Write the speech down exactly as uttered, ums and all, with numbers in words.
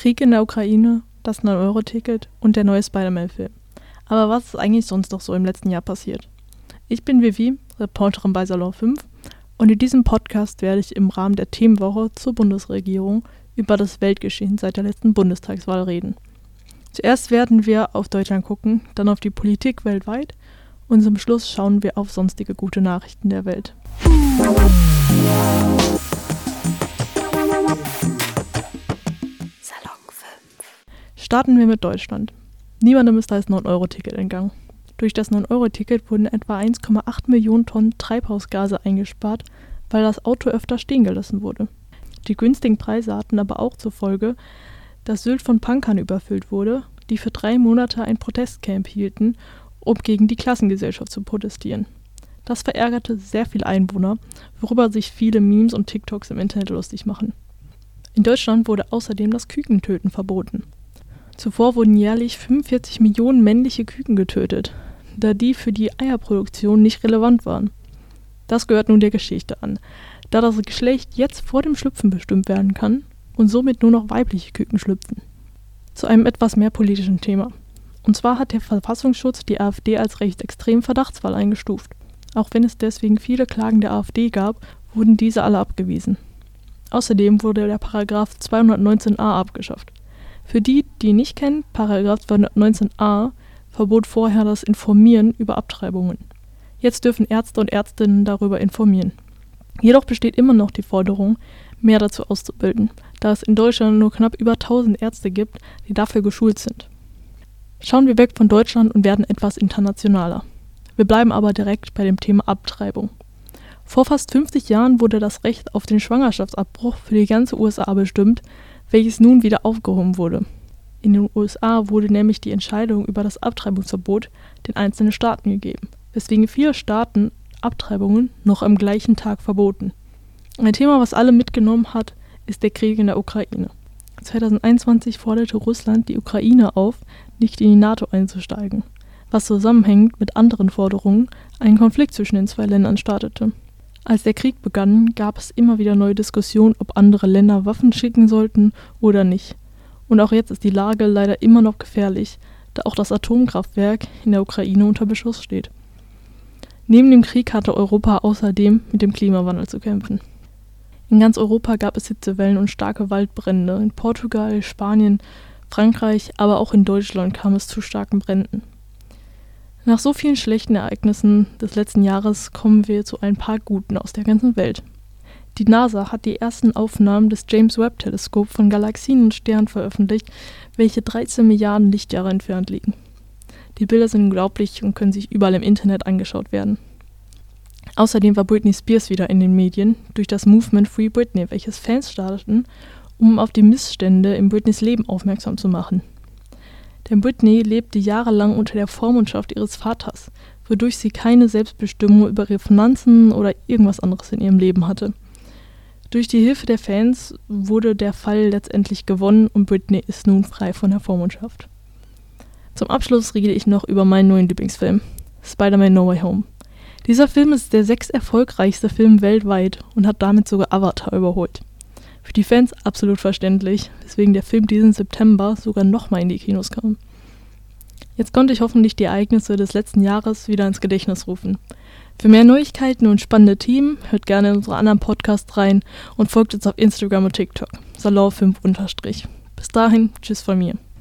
Krieg in der Ukraine, das neun Euro Ticket und der neue Spider-Man-Film. Aber was ist eigentlich sonst noch so im letzten Jahr passiert? Ich bin Vivi, Reporterin bei Salon fünf, und in diesem Podcast werde ich im Rahmen der Themenwoche zur Bundesregierung über das Weltgeschehen seit der letzten Bundestagswahl reden. Zuerst werden wir auf Deutschland gucken, dann auf die Politik weltweit und zum Schluss schauen wir auf sonstige gute Nachrichten der Welt. Salon fünf. Starten wir mit Deutschland. Niemandem ist das neun Euro Ticket entgangen. Durch das neun Euro Ticket wurden etwa eins Komma acht Millionen Tonnen Treibhausgase eingespart, weil das Auto öfter stehen gelassen wurde. Die günstigen Preise hatten aber auch zur Folge, dass Sylt von Punkern überfüllt wurde, die für drei Monate ein Protestcamp hielten, um gegen die Klassengesellschaft zu protestieren. Das verärgerte sehr viele Einwohner, worüber sich viele Memes und TikToks im Internet lustig machen. In Deutschland wurde außerdem das Kükentöten verboten. Zuvor wurden jährlich fünfundvierzig Millionen männliche Küken getötet, da die für die Eierproduktion nicht relevant waren. Das gehört nun der Geschichte an, da das Geschlecht jetzt vor dem Schlüpfen bestimmt werden kann und somit nur noch weibliche Küken schlüpfen. Zu einem etwas mehr politischen Thema. Und zwar hat der Verfassungsschutz die AfD als rechtsextrem Verdachtsfall eingestuft. Auch wenn es deswegen viele Klagen der AfD gab, wurden diese alle abgewiesen. Außerdem wurde der Paragraph zweihundertneunzehn a abgeschafft. Für die, die nicht kennen, Paragraph zweihundertneunzehn a verbot vorher das Informieren über Abtreibungen. Jetzt dürfen Ärzte und Ärztinnen darüber informieren. Jedoch besteht immer noch die Forderung, mehr dazu auszubilden, da es in Deutschland nur knapp über tausend Ärzte gibt, die dafür geschult sind. Schauen wir weg von Deutschland und werden etwas internationaler. Wir bleiben aber direkt bei dem Thema Abtreibung. Vor fast fünfzig Jahren wurde das Recht auf den Schwangerschaftsabbruch für die ganze U S A bestimmt, welches nun wieder aufgehoben wurde. In den U S A wurde nämlich die Entscheidung über das Abtreibungsverbot den einzelnen Staaten gegeben, weswegen viele Staaten Abtreibungen noch am gleichen Tag verboten. Ein Thema, was alle mitgenommen hat, ist der Krieg in der Ukraine. zweitausendeinundzwanzig forderte Russland die Ukraine auf, nicht in die NATO einzusteigen, was zusammenhängend mit anderen Forderungen einen Konflikt zwischen den zwei Ländern startete. Als der Krieg begann, gab es immer wieder neue Diskussionen, ob andere Länder Waffen schicken sollten oder nicht. Und auch jetzt ist die Lage leider immer noch gefährlich, da auch das Atomkraftwerk in der Ukraine unter Beschuss steht. Neben dem Krieg hatte Europa außerdem mit dem Klimawandel zu kämpfen. In ganz Europa gab es Hitzewellen und starke Waldbrände. In Portugal, Spanien, Frankreich, aber auch in Deutschland kam es zu starken Bränden. Nach so vielen schlechten Ereignissen des letzten Jahres kommen wir zu ein paar guten aus der ganzen Welt. Die NASA hat die ersten Aufnahmen des James-Webb-Teleskops von Galaxien und Sternen veröffentlicht, welche dreizehn Milliarden Lichtjahre entfernt liegen. Die Bilder sind unglaublich und können sich überall im Internet angeschaut werden. Außerdem war Britney Spears wieder in den Medien durch das Movement Free Britney, welches Fans starteten, um auf die Missstände in Britneys Leben aufmerksam zu machen. Denn Britney lebte jahrelang unter der Vormundschaft ihres Vaters, wodurch sie keine Selbstbestimmung über ihre Finanzen oder irgendwas anderes in ihrem Leben hatte. Durch die Hilfe der Fans wurde der Fall letztendlich gewonnen und Britney ist nun frei von der Vormundschaft. Zum Abschluss rede ich noch über meinen neuen Lieblingsfilm, Spider-Man No Way Home. Dieser Film ist der sechst erfolgreichste Film weltweit und hat damit sogar Avatar überholt. Für die Fans absolut verständlich, weswegen der Film diesen September sogar nochmal in die Kinos kam. Jetzt konnte ich hoffentlich die Ereignisse des letzten Jahres wieder ins Gedächtnis rufen. Für mehr Neuigkeiten und spannende Themen hört gerne in unsere anderen Podcasts rein und folgt uns auf Instagram und TikTok, Salon fünf unterstrich. Bis dahin, tschüss von mir.